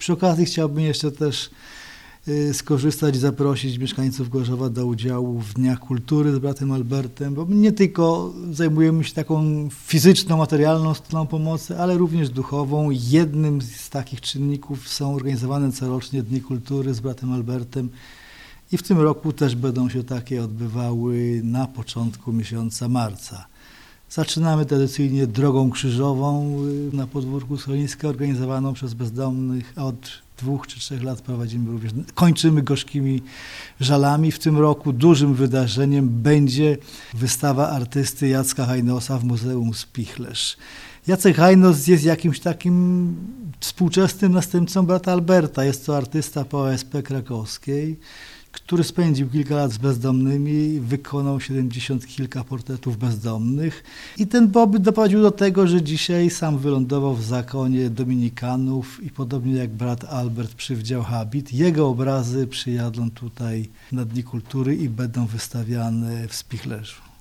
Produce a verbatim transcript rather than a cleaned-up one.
Przy okazji chciałbym jeszcze też skorzystać i zaprosić mieszkańców Gorzowa do udziału w Dniach Kultury z bratem Albertem, bo nie tylko zajmujemy się taką fizyczną, materialną stroną pomocy, ale również duchową. Jednym z takich czynników są organizowane corocznie Dni Kultury z bratem Albertem i w tym roku też będą się takie odbywały na początku miesiąca marca. Zaczynamy tradycyjnie drogą krzyżową na podwórku Schroniska, organizowaną przez bezdomnych, a od dwóch czy trzech lat prowadzimy również, kończymy gorzkimi żalami. W tym roku dużym wydarzeniem będzie wystawa artysty Jacka Hajnosa w Muzeum Spichlerz. Jacek Hajnos jest jakimś takim współczesnym następcą brata Alberta. Jest to artysta po O S P krakowskiej, który spędził kilka lat z bezdomnymi, wykonał siedemdziesiąt kilka portretów bezdomnych i ten pobyt doprowadził do tego, że dzisiaj sam wylądował w zakonie dominikanów i podobnie jak brat Albert przywdział habit, jego obrazy przyjadą tutaj na Dni Kultury i będą wystawiane w Spichlerzu.